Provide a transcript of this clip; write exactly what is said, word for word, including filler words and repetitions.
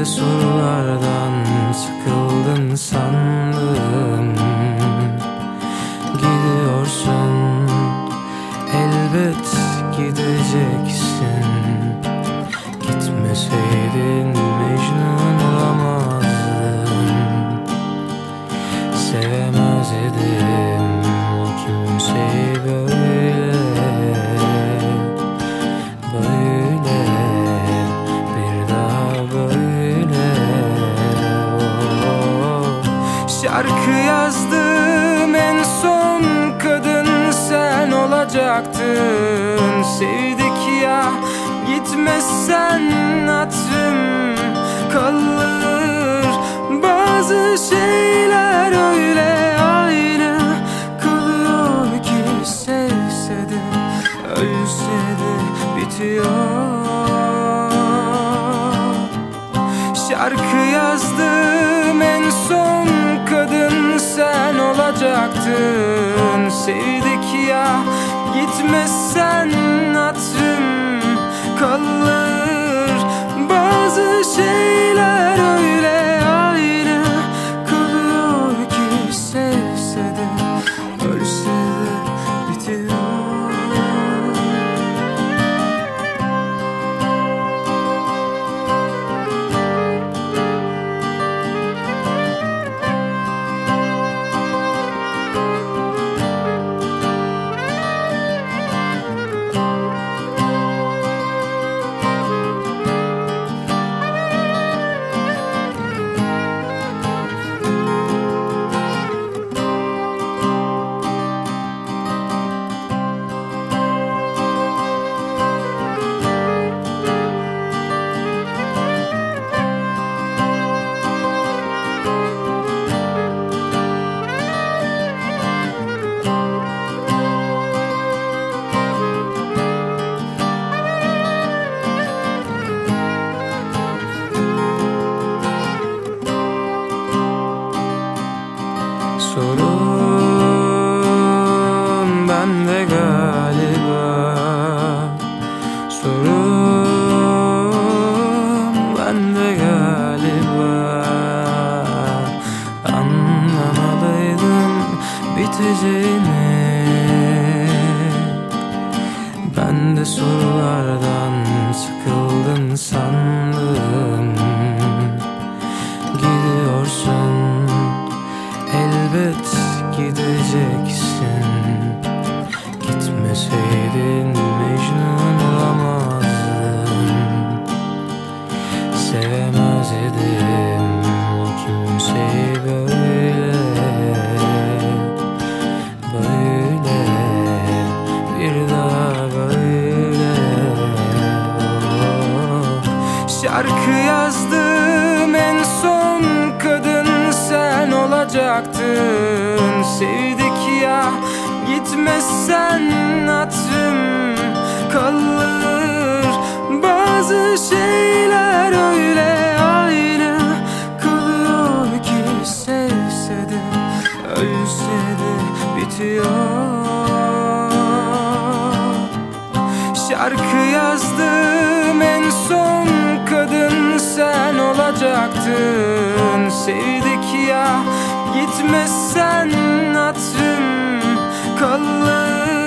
sorulardan sıkıldın sandım. Gidiyorsun, elbet gideceksin. Gitmeseydin Mecnun olamazdın. Sevemezdim kimseyi böyle, böyle, bir daha böyle. Oh. Şarkı yazdım, en son kadın sen olacaktın. Sevdik ya, gitmezsen hatırım kalır. Bazı şeyler öyle aynı kalıyor ki, sevse de ölse de bitiyor. Şarkı yazdım, en son kadın sen olacaktın. Sevdik ya, gitmezsen hatırım kalır. Bazı şeyler öyle aynı kalıyor ki, sevse de ölse de bitiyor. Sorun bende galiba, sorun bende galiba. Anlamalıydım biteceğini. Ben de sorulardan sıkıldın sandım. Gidiyorsun, elbet gideceksin. Gitmeseydin Mecnun olamazdın. Sevemezdim kimseyi böyle, böyle, bir daha böyle. Oh. Şarkı yazdım, en son kadın sen olacaktın. Sevdik ya, gitmezsen hatırım kalır. Bazı şeyler öyle aynı kalıyor ki, sevse de ölse de bitiyor. Şarkı yazdım, en son kadın sen olacaktın. Sevdik ya, gitmezsen hatırım kalır.